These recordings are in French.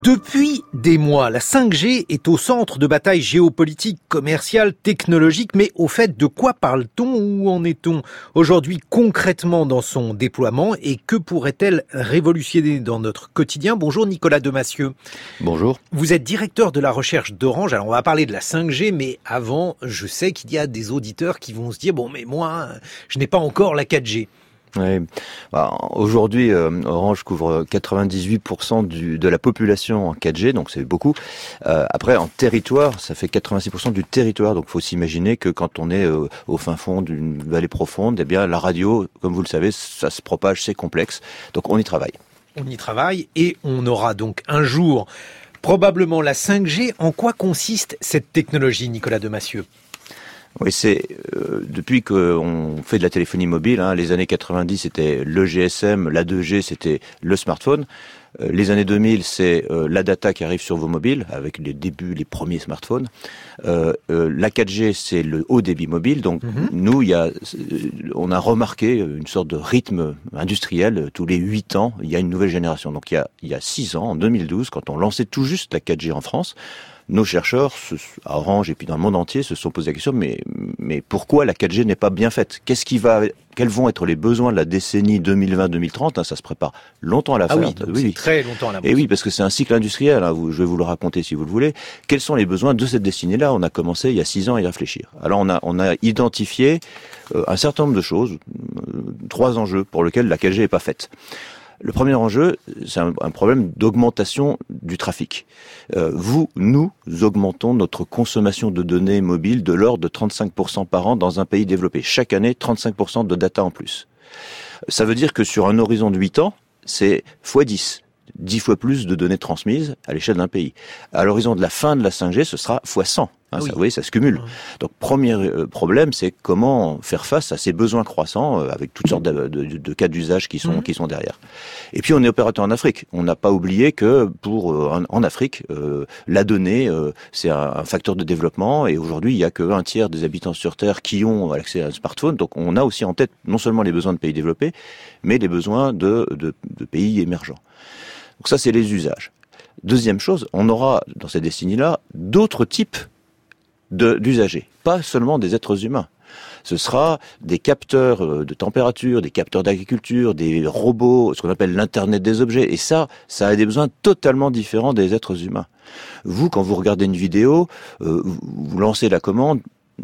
Depuis des mois, la 5G est au centre de batailles géopolitiques, commerciales, technologiques, mais au fait, de quoi parle-t-on? Où en est-on aujourd'hui concrètement dans son déploiement et que pourrait-elle révolutionner dans notre quotidien? Bonjour Nicolas Demassieux. Bonjour. Vous êtes directeur de la recherche d'Orange. Alors on va parler de la 5G, mais avant, je sais qu'il y a des auditeurs qui vont se dire, bon mais moi, je n'ai pas encore la 4G. Oui. Aujourd'hui, Orange couvre 98% de la population en 4G, donc c'est beaucoup. Après, en territoire, ça fait 86% du territoire. Donc, il faut s'imaginer que quand on est au fin fond d'une vallée profonde, eh bien, la radio, comme vous le savez, ça se propage, c'est complexe. Donc, on y travaille. On y travaille et on aura donc un jour probablement la 5G. En quoi consiste cette technologie, Nicolas Demassieux ? Oui, c'est depuis qu'on fait de la téléphonie mobile, les années 90 c'était le GSM, la 2G c'était le smartphone. Les années 2000 c'est la data qui arrive sur vos mobiles avec les débuts, les premiers smartphones. La 4G c'est le haut débit mobile. Donc nous, on a remarqué une sorte de rythme industriel. Tous les 8 ans, il y a une nouvelle génération. Donc il y a 6 ans, en 2012, quand on lançait tout juste la 4G en France, nos chercheurs, à Orange et puis dans le monde entier, se sont posé la question, mais pourquoi la 4G n'est pas bien faite ? Quels vont être les besoins de la décennie 2020-2030 ? Ça se prépare longtemps à la fin. Oui, très longtemps à la fin. Et oui, parce que c'est un cycle industriel, je vais vous le raconter si vous le voulez. Quels sont les besoins de cette décennie-là ? On a commencé il y a 6 ans à y réfléchir. Alors on a identifié un certain nombre de choses, 3 enjeux pour lesquels la 4G n'est pas faite. Le premier enjeu, c'est un problème d'augmentation du trafic. Nous augmentons notre consommation de données mobiles de l'ordre de 35% par an dans un pays développé. Chaque année, 35% de data en plus. Ça veut dire que sur un horizon de 8 ans, c'est x10. 10 fois plus de données transmises à l'échelle d'un pays. À l'horizon de la fin de la 5G, ce sera x100. Vous voyez, ça se cumule. Donc, premier problème, c'est comment faire face à ces besoins croissants avec toutes sortes de cas d'usage qui sont derrière. Et puis, on est opérateur en Afrique. On n'a pas oublié que en Afrique, la donnée, c'est un facteur de développement. Et aujourd'hui, il y a que 1/3 des habitants sur Terre qui ont accès à un smartphone. Donc, on a aussi en tête non seulement les besoins de pays développés, mais les besoins de pays émergents. Donc ça, c'est les usages. Deuxième chose, on aura dans cette décennie-là d'autres types d'usagers, pas seulement des êtres humains. Ce sera des capteurs de température, des capteurs d'agriculture, des robots, ce qu'on appelle l'Internet des objets. Et ça a des besoins totalement différents des êtres humains. Vous, quand vous regardez une vidéo, vous lancez la commande,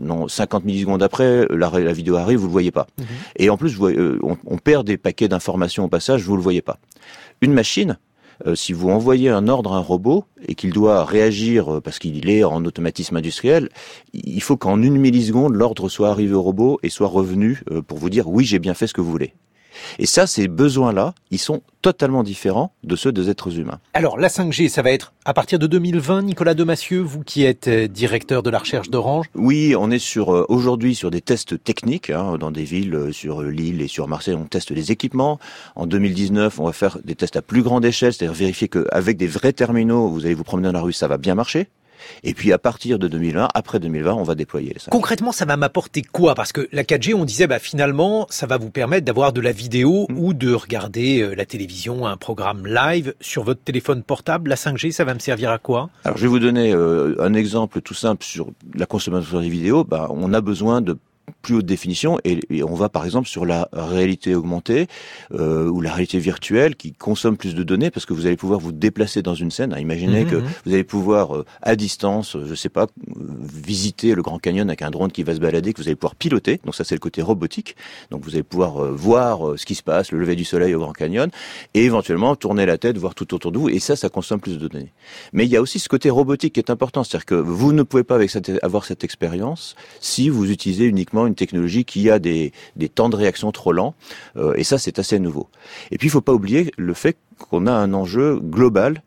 50 millisecondes après, la vidéo arrive, vous le voyez pas. Et en plus, on perd des paquets d'informations au passage, vous le voyez pas. Une machine, si vous envoyez un ordre à un robot et qu'il doit réagir parce qu'il est en automatisme industriel, il faut qu'en 1 milliseconde, l'ordre soit arrivé au robot et soit revenu pour vous dire « oui, j'ai bien fait ce que vous voulez ». Et ça, ces besoins-là, ils sont totalement différents de ceux des êtres humains. Alors, la 5G, ça va être à partir de 2020, Nicolas Demassieux, vous qui êtes directeur de la recherche d'Orange. Oui, on est aujourd'hui sur des tests techniques, dans des villes, sur Lille et sur Marseille, on teste les équipements. En 2019, on va faire des tests à plus grande échelle, c'est-à-dire vérifier qu'avec des vrais terminaux, vous allez vous promener dans la rue, ça va bien marcher. Et puis à partir de 2020, après 2020, on va déployer les 5G. Concrètement, ça va m'apporter quoi ? Parce que la 4G, on disait finalement, ça va vous permettre d'avoir de la vidéo ou de regarder la télévision, un programme live sur votre téléphone portable. La 5G, ça va me servir à quoi ? Alors je vais vous donner un exemple tout simple sur la consommation des vidéos. On a besoin de plus haute définition et on va par exemple sur la réalité augmentée ou la réalité virtuelle qui consomme plus de données parce que vous allez pouvoir vous déplacer dans une scène. Imaginez que vous allez pouvoir à distance, je sais pas, visiter le Grand Canyon avec un drone qui va se balader, que vous allez pouvoir piloter. Donc ça c'est le côté robotique. Donc vous allez pouvoir voir ce qui se passe, le lever du soleil au Grand Canyon et éventuellement tourner la tête, voir tout autour de vous et ça consomme plus de données. Mais il y a aussi ce côté robotique qui est important, c'est-à-dire que vous ne pouvez pas avoir cette expérience si vous utilisez uniquement une technologie qui a des temps de réaction trop lents, et ça c'est assez nouveau. Et puis il faut pas oublier le fait qu'on a un enjeu global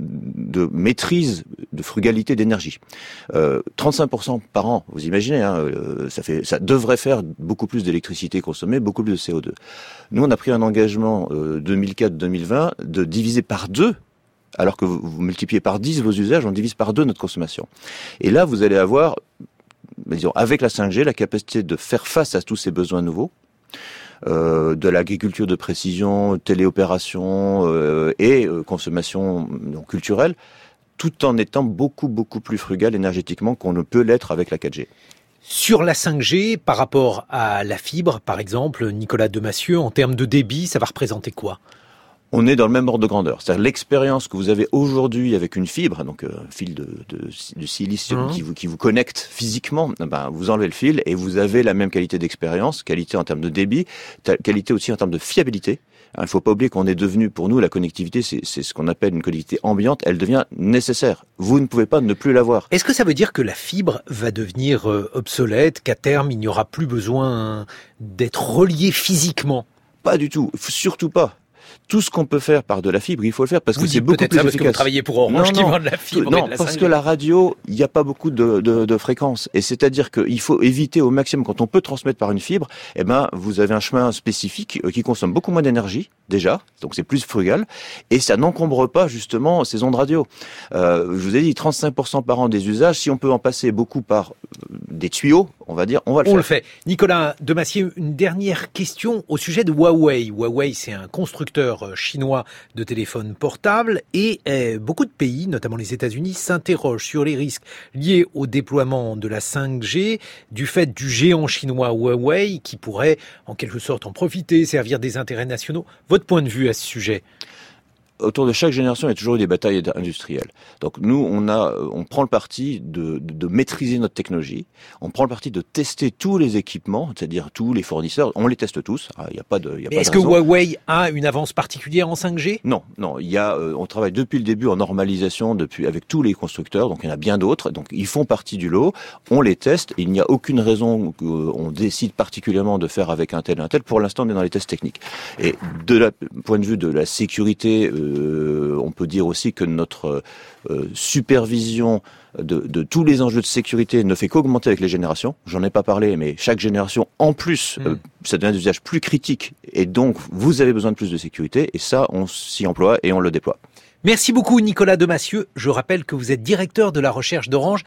de maîtrise, de frugalité d'énergie. 35% par an, vous imaginez, ça devrait faire beaucoup plus d'électricité consommée, beaucoup plus de CO2. Nous on a pris un engagement 2004-2020 de diviser par 2. Alors que vous multipliez par 10 vos usages, on divise par 2 notre consommation. Et là, vous allez avoir, disons, avec la 5G, la capacité de faire face à tous ces besoins nouveaux, de l'agriculture de précision, téléopération et consommation culturelle, tout en étant beaucoup plus frugal énergétiquement qu'on ne peut l'être avec la 4G. Sur la 5G, par rapport à la fibre, par exemple, Nicolas Demassieux, en termes de débit, ça va représenter quoi ? On est dans le même ordre de grandeur. C'est-à-dire l'expérience que vous avez aujourd'hui avec une fibre, donc un fil de silicium qui vous connecte physiquement, vous enlevez le fil et vous avez la même qualité d'expérience, qualité en termes de débit, qualité aussi en termes de fiabilité. Il ne faut pas oublier qu'on est devenu, pour nous, la connectivité, c'est ce qu'on appelle une connectivité ambiante, elle devient nécessaire. Vous ne pouvez pas ne plus l'avoir. Est-ce que ça veut dire que la fibre va devenir obsolète, qu'à terme, il n'y aura plus besoin d'être relié physiquement ? Pas du tout, surtout pas. Tout ce qu'on peut faire par de la fibre, il faut le faire parce que c'est beaucoup plus efficace. Parce que vous travaillez pour Orange qui vend de la fibre. Non, parce que la radio, il n'y a pas beaucoup de fréquences. Et c'est-à-dire qu'il faut éviter au maximum, quand on peut transmettre par une fibre, vous avez un chemin spécifique qui consomme beaucoup moins d'énergie, déjà. Donc c'est plus frugal. Et ça n'encombre pas, justement, ces ondes radio. Je vous ai dit, 35% par an des usages. Si on peut en passer beaucoup par des tuyaux, on va dire, on va le faire. On le fait. Nicolas Demassieux, une dernière question au sujet de Huawei. Huawei, c'est un constructeur chinois de téléphones portables et beaucoup de pays, notamment les États-Unis, s'interrogent sur les risques liés au déploiement de la 5G du fait du géant chinois Huawei qui pourrait en quelque sorte en profiter, servir des intérêts nationaux. Votre point de vue à ce sujet ? Autour de chaque génération, il y a toujours eu des batailles industrielles. Donc nous, on prend le parti de maîtriser notre technologie. On prend le parti de tester tous les équipements, c'est-à-dire tous les fournisseurs. On les teste tous. Il y a pas de. Est-ce que Huawei a une avance particulière en 5G ? Non. On travaille depuis le début en normalisation avec tous les constructeurs. Donc il y en a bien d'autres. Donc ils font partie du lot. On les teste. Il n'y a aucune raison qu'on décide particulièrement de faire avec un tel. Pour l'instant, on est dans les tests techniques. Et point de vue de la sécurité. On peut dire aussi que notre supervision de tous les enjeux de sécurité ne fait qu'augmenter avec les générations. J'en ai pas parlé, mais chaque génération, en plus, ça devient un usage plus critique. Et donc, vous avez besoin de plus de sécurité. Et ça, on s'y emploie et on le déploie. Merci beaucoup, Nicolas Demassieux. Je rappelle que vous êtes directeur de la recherche d'Orange.